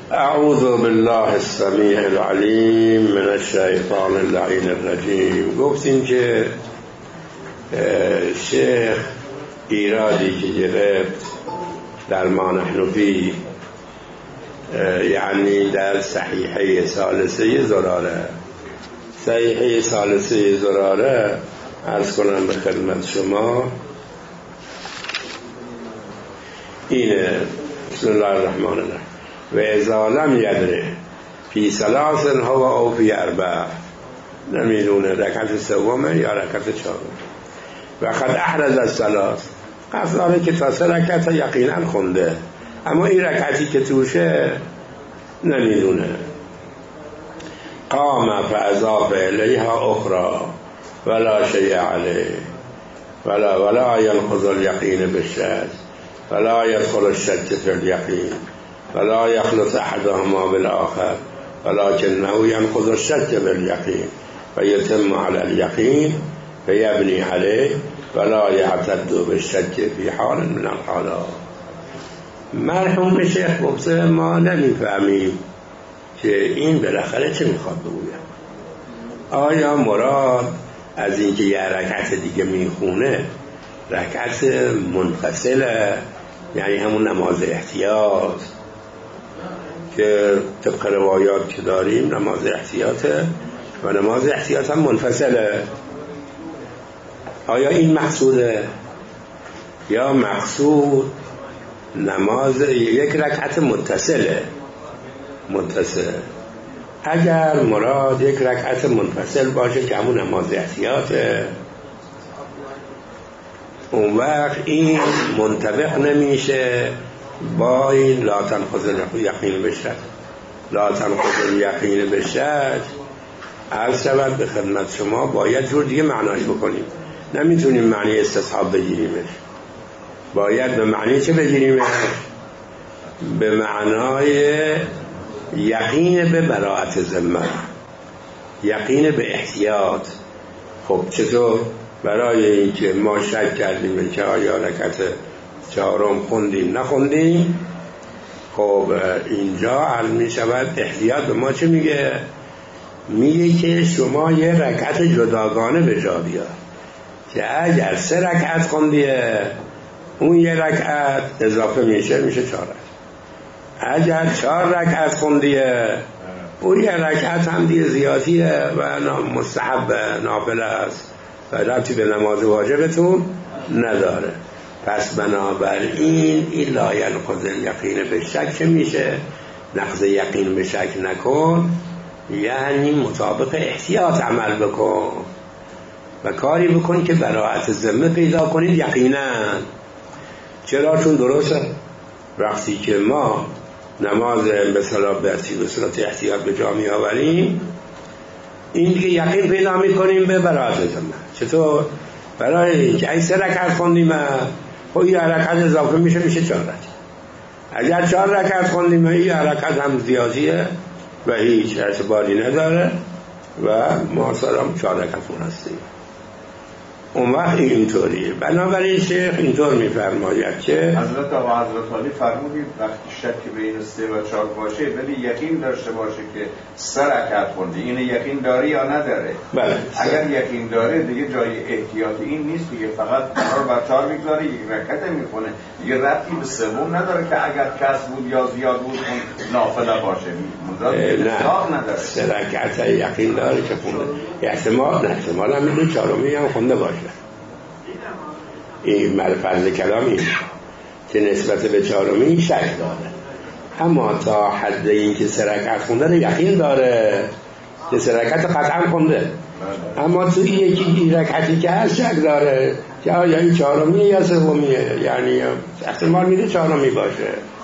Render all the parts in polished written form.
اعوذ بالله السمیع العلیم من الشیطان اللعین الرجیم. گفتیم که شیخ ایرادی که گرفت در ما نحن فیه، یعنی در صحیحه ثالثه زراره، صحیحه ثالثه زراره عرض کنم به خدمت شما اینه: بسم الله الرحمن الرحیم. و اذا لم یدره فی ثلاث هو او فی اربع، نمیدونه رکعت سومه یا رکعت چهارم. و قد احرز الثلاث، قصد داره که تا 3 رکعت یقینا خونده، اما این رکعتی که توشه نمیدونه. قام فاضاف الیها اخرى ولا شیء علیه ولا ينقض اليقین بالشک ولا يدخل الشك في اليقين ولا يخلط احدهما بالآخر ولكنه ينقض الشك باليقين ويتم على اليقين فيبني عليه ولا يعتد بالشك في حال من الحالات. مرحوم شیخ گفته ما نمیفهمیم که این بالاخره چه میخواد بگوید. آیا مراد از اینکه یه رکعت دیگه میخونه رکعت منفصله، یعنی همون نماز احتیاط که طبق روایات که داریم نماز احتیاطه و نماز احتیاط هم منفصله، آیا این مقصوده یا مقصود نماز یک رکعت متصله؟ اگر مراد یک رکعت منفصل باشه که همون نماز احتیاطه، اون وقت این منطبق نمیشه با این لا تنقض الیقین بالشک. لا تنقض الیقین بالشک عرض شود به خدمت شما باید جور دیگه معناش بکنیم، نمیتونیم معنی استصحاب بگیریمش، باید به معنی چه بگیریمش؟ به معنای یقین به براءت ذمه، یقین به احتیاط. خب چطور؟ برای اینکه ما شک کردیم که آیا رکعت چهارم خوندیم نخوندیم، خب اینجا علم می شود احتیاط به ما چه میگه؟ میگه که شما یه رکعت جداگانه به جا بیار که اگر 3 رکعت خوندیه اون یه رکعت اضافه میشه 4 رکعت. اگر 4 رکعت خوندیه اون یه رکعت هم دیگه زیادیه و مستحب نافله است و ربطی به نماز واجبتون نداره. پس بنابراین این لا ینقض الیقین بالشک چه میشه؟ نقض یقین به شک نکن، یعنی مطابق احتیاط عمل بکن و کاری بکن که براءت ذمه پیدا کنید یقینا. چرا؟ چون درسته وقتی که ما نماز به صورت احتیاط به جا می آوریم این که یقین پیدا می کنیم به براءت ذمه. چطور؟ برای اینکه این 3 رکعت خوندیم خب این رکعت اضافه میشه 4 رکعت. اگر 4 رکعت خوندیم این رکعت هم زیادیه و هیچ اعتباری نداره و ما سلام 4 رکعت هستیم. اون وقت اینطوریه. بنابراین شیخ اینطور میفرماید که حضرت علی فرمودید وقتی شک بین 3 و 4 باشه ولی یقین داشته باشه که 3 رکعت خوندی، این یقین داری یا نداره؟ بله. اگر یقین داره دیگه جای احتیاطی این نیست دیگه، فقط بر 4 میگذاره، یک رکعت میخونه، دیگه ربطی به سوم نداره که اگر کس بود یا زیاد بود اون نافله باشه، نه نداره. 3 رکعت یقین داره که خونده، احتمال هم میدونه 4می هم خونده باشه. این فرض کلام این که نسبت به 4می شک داره، اما تا حد این که 3 رکعت خونده یقین داره که 3 رکعت قطعا خونده، اما تو یکی رکعتی که هست شک داره که آیا این 4می یا 3میه، یعنی احتمال میده 4می باشه.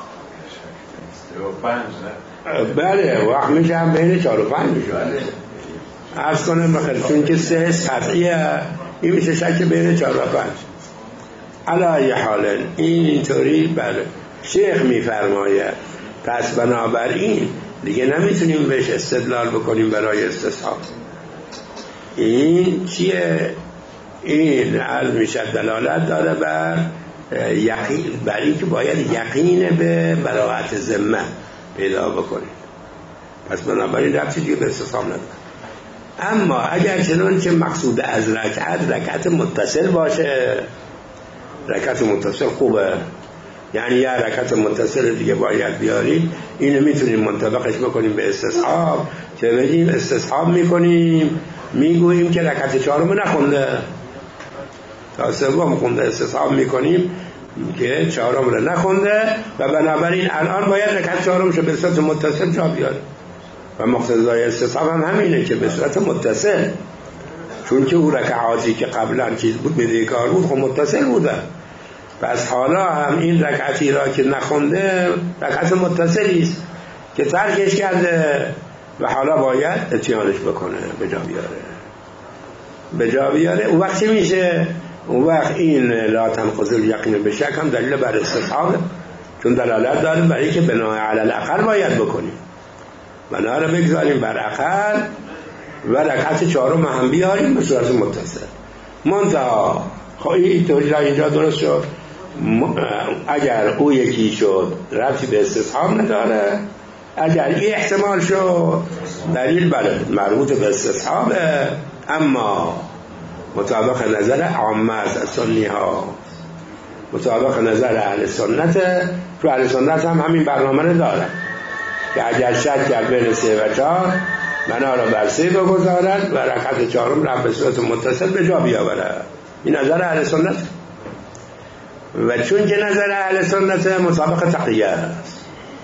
5 بله وقت میشه هم بین 4 و 5 میشه. عرض کنم بخیر چون که 3 قطعیه این میشه شک بین 4 و 5. علی حال اینطوری بله شیخ میفرماید. پس بنابراین دیگه نمیتونیم بهش استدلال بکنیم برای استصحاب. این چیه؟ این علم میشه دلالت داره بر یقین، بر این که باید یقین به براءت ذمه پیدا بکنید. پس بنابراین ربطی دیگه به استصحاب نداره. اما اگر چنانچه مقصود از رکعت متصل باشه، رکعت متصل خوبه، یعنی یه رکعت متصل دیگه باید بیاریم، اینو میتونیم منطبقش بکنیم به استصحاب، که بگیم استصحاب میکنیم، میگوییم که رکعت چهارم نخونده تا سوم خونده، استصحاب میکنیم که چهارم رو نخونده و بنابراین الان باید رکعت چهارمشو به صورت متصل جا بیاره و مقتضای استصحاب هم همینه که به صورت متصل، چون که او رکعاتی که قبلا چیز بود بدهکار بود خب متصل بوده، پس حالا هم این رکعتی را که نخونده رکعت متصلی است که ترکش کرده و حالا باید اتیانش بکنه، به جا بیاره. اون وقت چی میشه؟ اون وقت این لا تنقض الیقین به شک هم دلیل بر استصحاب، چون دلالت داره برای که بنای علی الاقل باید بکنیم، بنا رو بگذاریم بر اقل و رکعت چهارم هم بیاریم به صورت متصل. منتها خب اینجا درست شد، اگر او یکی شد ربطی به استصحاب نداره، اگر این احتمال شد دلیل بله مربوط به استصحابه، اما مطابق نظر عامه از سنی ها، مطابق نظر اهل سنت، تو اهل سنت هم همین برنامه رو دارن که اگر شک کرد بین 3 و 4 بنا را بر 3 بگذارند و رکعت چهارم را به صورت متصل به جا بیاورد. این نظر اهل سنت و چون که نظر اهل سنت مطابق تقیه است،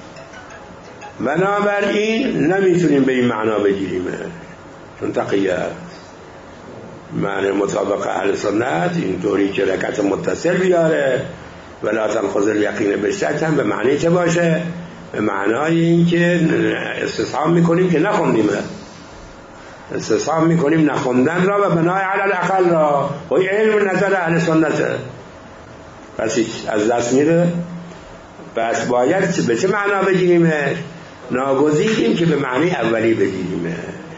بنابراین نمیتونیم به این معنا بگیریم، چون تقیه است. معنی مطابق اهل سنت اینطوری که رکعت متصل بیاره ولا تنقض الیقین به شک هم به معنی چه باشه؟ به معنای این که استصحاب میکنیم که نخوندیم، استصحاب میکنیم نخوندن را و بنای علی الاقل را، و این علم نظر اهل سنته، پس از دست میره. پس باید به چه معنا بگیریمش؟ ناگزیریم که به معنی اولی بگیریمش،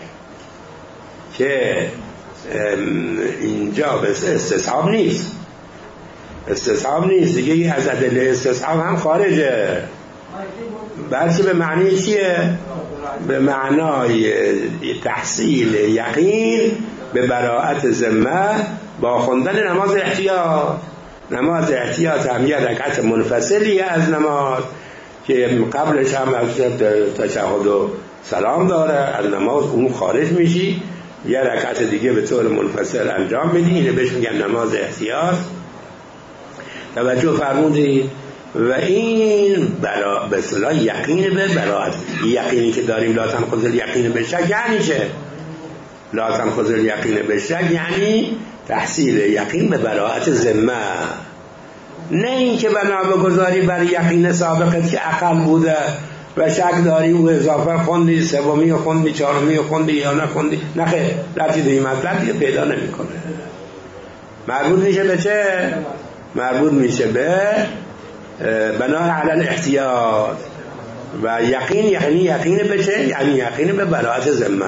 که اینجا به استصحاب نیست، استصحاب نیست دیگه، از ادله استصحاب هم خارجه، بلکه به معنی چیه؟ به معنای تحصیل یقین به براءت ذمه با خوندن نماز احتیاط. نماز احتیاط هم یه رکعت منفصلیه از نماز که قبلش هم تشهد و سلام داره، از نماز اون خارج میشی، یه رکعت دیگه به طور منفصل انجام بدی، اینه بهش میگن نماز احتیاط. توجه فرمودید؟ و این به اصطلاح یقین به براءت، یقینی که داریم لا تنقض الیقین به شک یعنی چه؟ لا تنقض الیقین به شک یعنی تحصیل یقین به براءت ذمه، نه این که بنا بگذاری بر یقین سابقت که عقل بوده و شک داری و اضافه خوندی، سومی خوندی، چهارمی خوندی یا نخوندی، نه خیر، ربطی به این مطلب دیگه پیدا نمیکنه. مربوط میشه به چه؟ مربوط میشه به بنای علی الاحتیاط و یقین، یعنی یقین به چه؟ یعنی یقین به براءت ذمه.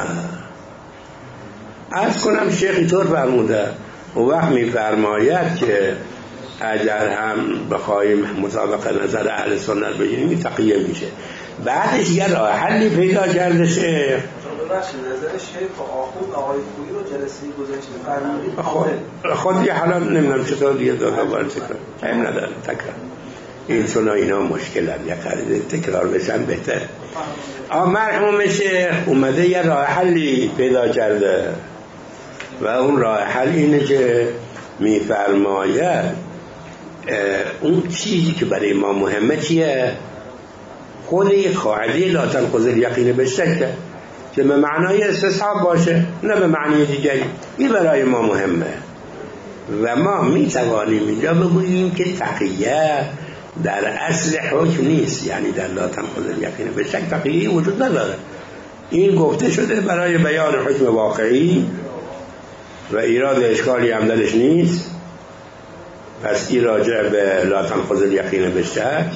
عرض کنم شیخ اینطور فرموده، و وقت میفرماید که اگر هم بخوایم مطابق نظر اهل سنت بگیریم تقیه میشه. بعدش یه راه حلی پیدا کرده شیخ. نظر شیخ آخوند آقای خویی رو جلسه گذشته فرمودید خود یه حالا نمیدونم چطور دیگه داده باید تکرار تایم ندارم، تکرار این سنا اینا مشکل هم یه قرده تکرار بشن بهتر. مرحوم شیخ اومده یه راه حلی پیدا کرده و اون راه حل اینه که میفرماید اون چیزی که برای ما مهمه چیه؟ خود یک قاعده لا تنقض الیقین به شک که به معنای استصحاب باشه، نه به معنی دیگری. این برای ما مهمه و ما میتوانیم اینجا بگوییم که تقیه در اصل حکم نیست، یعنی در لا تنقض الیقین به شک تقیه وجود نداره. این گفته شده برای بیان حکم واقعی و ایراد اشکالی هم درش نیست، پس این راجع به لا تنقض الیقین به شک،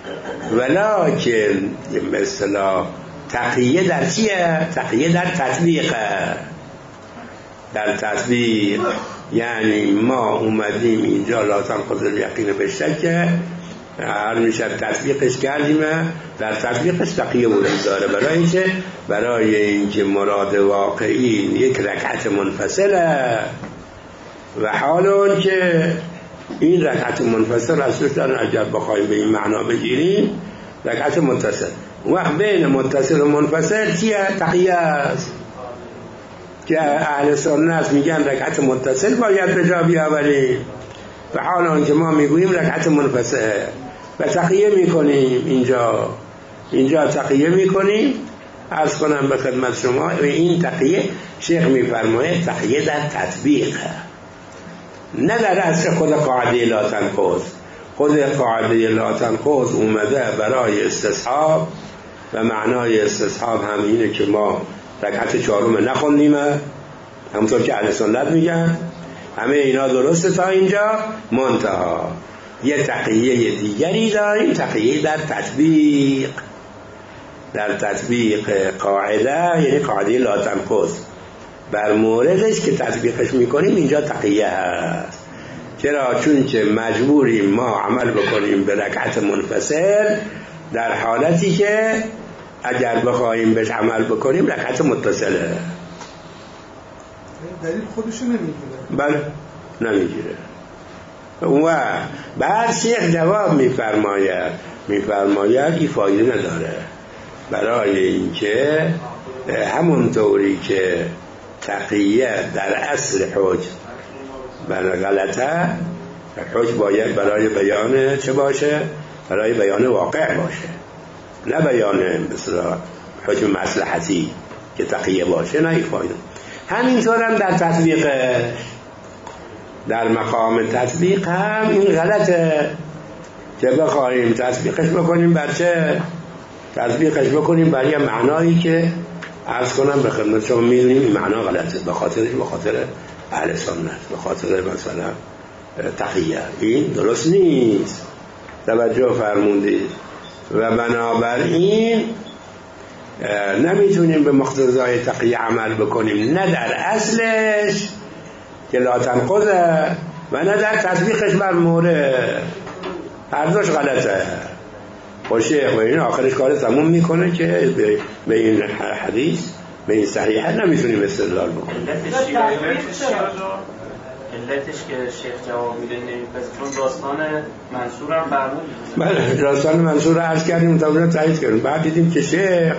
ولکن به اصطلاح تقیه در چیه؟ تقیه در تطبیقه. در تطبیق یعنی ما اومدیم اینجا لا تنقض الیقین به شک هر میشه تطبیقش کردیم. در تطبیقش تقیه وجود داره. برای اینکه مراد واقعی یک رکعت منفصله و حال اون که این رکعت منفصل اصلش در اگر بخوایم به این معنا بگیریم رکعت متصل، وقت بین متصل و منفصل چیه؟ تقیه است که اهل سنت میگن رکعت متصل باید به جا بیاوریم و حال اون که ما میگوییم رکعت منفصل و تقیه میکنیم. اینجا تقیه میکنیم. عرض کنم به خدمت شما و این تقیه شیخ میفرماید تقیه در تطبیق، نه در اصل خود قاعده لا تنقض. خود قاعده لا تنقض اومده برای استصحاب و معنای استصحاب هم اینه که ما رکعت چهارم نخوندیم، همونطور که اهل سنت میگن. همه اینا درسته تا اینجا منتها. یه تقیه دیگری داریم، تقیه در تطبیق. در تطبیق قاعده، یعنی قاعده لا تنقض بر موردش که تطبیقش میکنیم اینجا تقیه هست. چرا؟ چون که مجبوریم ما عمل بکنیم به رکعت منفصل در حالتی که اگر بخوایم بهش عمل بکنیم رکعت متصله. دلیل خودشو نمیگیره. بله نمیگیره. و بعد شیخ جواب میفرماید این فایده نداره، برای اینکه همونطوری که تقیه در اصل حج غلطه، حج باید برای بیان چه باشه؟ برای بیان واقع باشه، نه بیان مثلا حکم مصلحتی که تقیه باشه. نه این فایده. همینطور هم در تطبیق، در مقام تطبیق هم این غلطه که بخواهیم تطبیقش بکنیم بر چه؟ تطبیقش بکنیم برای یه معنایی که عرض کنم به خدمت شما میدونیم این معنا غلطه، به خاطر اهل سنت، به خاطر مثلا تقیه. این درست نیست، توجه فرمودید. و بنابراین نمیتونیم به مقتضای تقیه عمل بکنیم، نه در اصلش که لا تنقضه و نه در تطبیقش بر مورد. هر دوش غلطه. شیخ و این آخرش کار تموم میکنه که به این حدیث، به این صحیحه نمیتونیم استدلال بکنیم. علتش که شیخ جواب میده نمیپذیره چون داستان منصور هم برمود. بله داستان منصور رو عرض کردیم، مطابقا تایید کردیم. بعد دیدیم که شیخ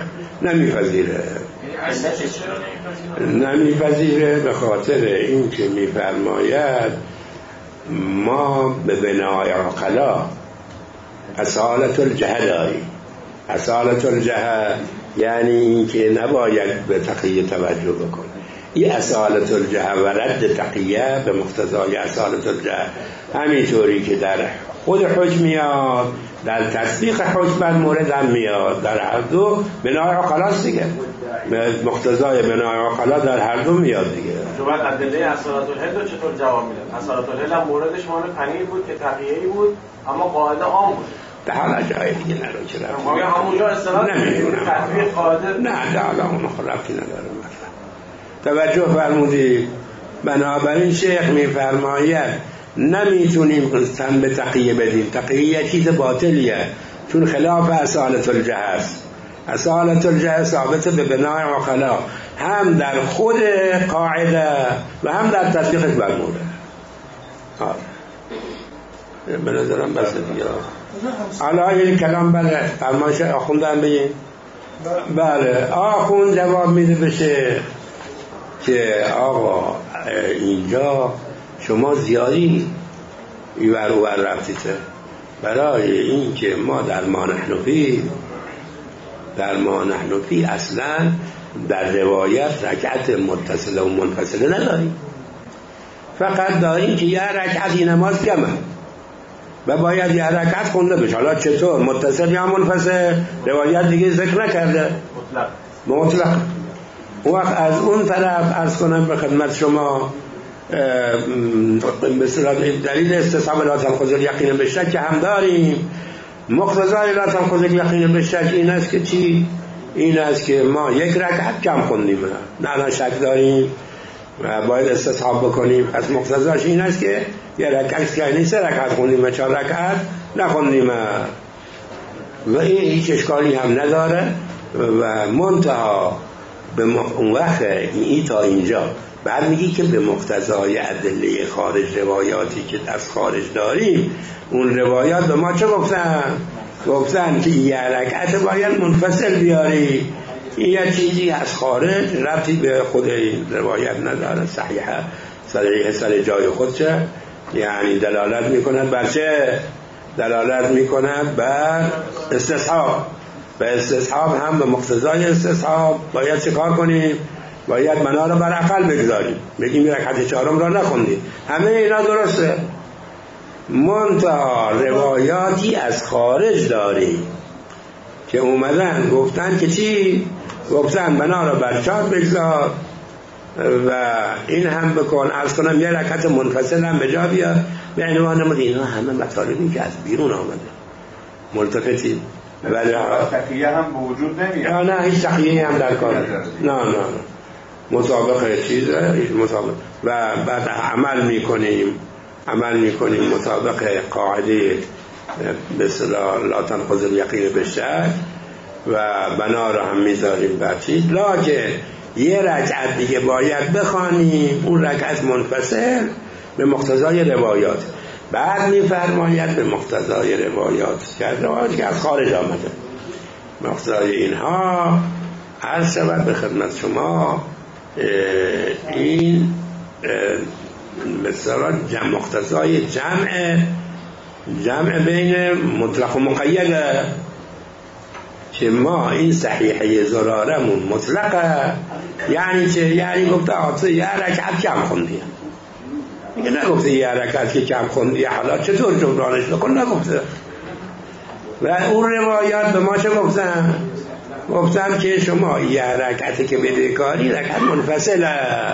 نمیپذیره به خاطر این که میفرماید ما به بنای عقلا اصالت الجهه داریم. اصالت الجهه یعنی این که نباید به تقیه توجه بکنه. این اصالت الجهه و رد تقیه به مقتضای اصالت الجهه همینطوری که در خود حج میاد، در تطبیق حج بر مورد هم میاد. در هر دو بنای عقلاست دیگه، مقتضای بنای عقلا در هر دو میاد دیگه. شما ادله اصالت الهل رو چطور جواب میدن؟ اصالت الهل هم موردش مال پنیر بود که تقیه‌ای بود اما قاعده عام بود. در حالا جای دیگه نرو چرا همونجا اصالت تطبیق قاعده نه در حالا اون خلافی نداره. توجه فرمودید. بنابراین شیخ میفرماید نمیتونیم تن به تقیه بدیم. تقیه چیز باطلیه چون خلاف اصالت الجهه است. اصالت الجهه ثابت به بنای عقلا هم در خود قاعده و هم در تطبیقش برموده. به نظرم بس دیگه. حالا این کلام بله فرمایش آخوندن بگین. بله آخوند جواب میده بشه که آقا اینجا شما زیادی ایور اوور رفتیته. برای این که ما در ما نحنفی اصلا در روایت رکعت متصله و منفصله نداریم، فقط داریم که یه رکعت نماز کمه و باید یه رکعت خونده بشه. حالا چطور متصل یا منفصل روایت دیگه ذکر نکرده، مطلق. وقت از اون طرف عرض کنم به خدمت شما مثلا دلیل استصحاب لا تنقض الیقین بالشک که هم داریم. مقتضای لا تنقض الیقین بالشک این است که چی؟ این است که ما یک رکعت کم خوندیم، نه شک داریم و باید استصحاب بکنیم. از مقتضاش این است که یک رکعت که یعنی 3 رکعت خوندیم و 4 رکعت نخوندیم و این هیچ اشکالی هم نداره و منتها اون وقت این تا اینجا بعد میگی که به مقتضای ادله خارج روایاتی که از خارج داریم اون روایات به ما چه گفتن که یه رکعت باید منفصل بیاری. این یه چیزی از خارج ربطی به خود این روایت نداره، صحیحه سر جای خودشه، یعنی دلالت میکند بر چه؟ دلالت میکند بر استصحاب. به استصحاب هم به مقتضای استصحاب باید چه کار کنیم؟ باید منا رو بر اقل بگذاریم، بگیم رکعت چهارم را نخوندیم. همه اینا درسته، منتها روایاتی از خارج داری که اومدن گفتن که چی؟ گفتن بنا رو بر چهار بگذار و این هم بکن، عرض کنم یه رکعت منفصل هم به جا بیار. به عنوان اینا همه مطالبی که از بیرون آمده ملتفتی، ولی تقیه هم به وجود نمیاد. نه هیچ تقیه هم در کار نه مطابق چیزه مطابق و بعد عمل میکنیم مطابق قاعده به اصطلاح لا تنقض الیقین بالشک و بنا رو هم میذاریم بر چیز، لکن یه رکعت دیگه باید بخوانیم، اون رکعت منفصل به مقتضای روایات. بعد میفرماید به مقتضای روایات که از خارج آمده، مقتضای اینها عرض شود به خدمت شما این مثلا مقتضای جمع بین مطلق و مقیده که ما این صحیحه زرارمون مطلقه، یعنی چه؟ یعنی گفته یه رکعت کم خوندی، میگه نگفته یه رکعت که کم خوندی حالا چطور جبرانش بکن، نگفته. و اون روایات به ما چه گفتن که شما یه رکعتی که بدهکاری رکعت منفصله،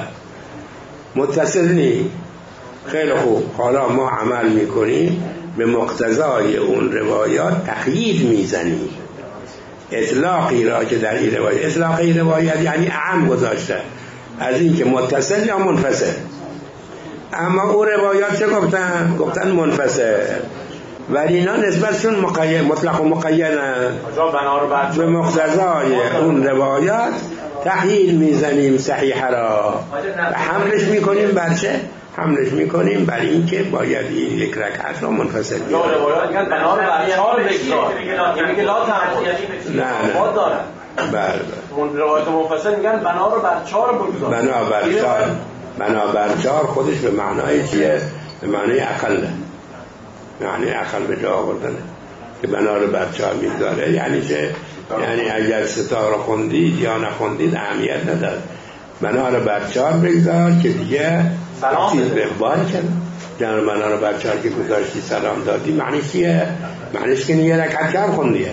متصل نی. خیلی خوب، حالا ما عمل میکنیم به مقتضای اون روایات، تقیید میزنیم اطلاقی را که در این روایت، اطلاقی روایت یعنی اعم گذاشته از این که متصل یا منفصل، اما اون روایات چه گفتن منفصل، ولی اینا نسبتشون مطلق و مقیدن. به مقتضای اون روایات تحلیل میزنیم صحیحه را و حملش میکنیم بر چه؟ حملش میکنیم بر این که باید این یک رکعت را منفصل بیاریم. روایات میگن بنا رو بر 4 بگذار، یعنی که لا تنقض نه دارن. بله روایات منفصل میگن بنا رو بر 4 بگذار. بنا بر 4 خودش به معنای چیه؟ به معنای اقله، معنی اقل به جا آوردنه که بنا رو بر 4 میگذاره. یعنی چه؟ یعنی اگر ستا رو خوندید یا نخوندید اهمیت نداره، بنا رو بر 4 بگذار که دیگه چیز به بار کنه. جنر بنا رو بر 4 که گذاشتی سلام دادی معنی چیه؟ معنیش که یه رکعت کم خوندیه.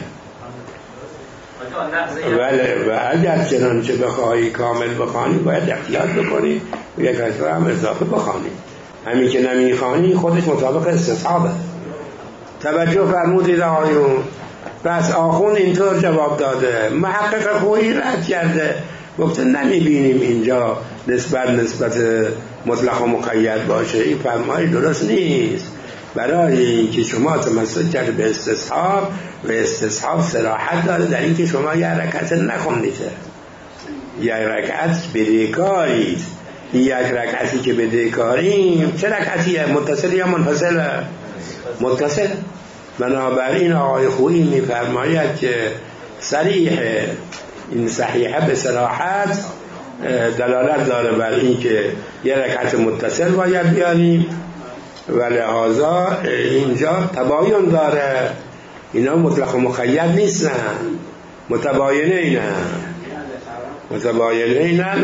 و اگر چنانچه بخواهی کامل بخوانی باید احتیاط بکنی و یک رکعت هم اضافه بخوانی. همین که نمیخوانی خودش مطابق استصحابه. توجه فرمودید آقایون. پس آخون اینطور جواب داده، محقق خویی رد کرده، گفته نمیبینیم اینجا نسبت مطلق و مقید باشه. این فرمایی درست نیست، برای اینکه شما تمسک کرده به استصحاب و استصحاب صراحت داره در اینکه شما یه رکعت نخوندید، یک رکعت بدهکارید. یک رکعتی که بدهکاریم چه رکعتیه؟ متصل یا منفصل؟ متصل. بنابراین آقای خویی میفرماید که صریح این صحیحه به صراحت دلالت داره بر این که یه رکعت متصل باید بیاریم و لحاظا اینجا تباین داره. اینا مطلق و مقید نیستن، متباینه اینن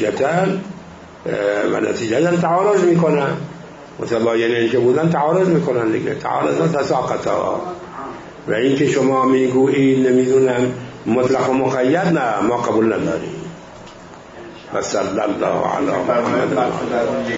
و نتیجتا تعارض میکنن. متباینه که بودن تعارض میکنن دیگه، تعارض تساقطا. و این که شما میگویید نمیدونم مطلق و مقید، نه ما قبول نداریم. و صلی الله علی محمد.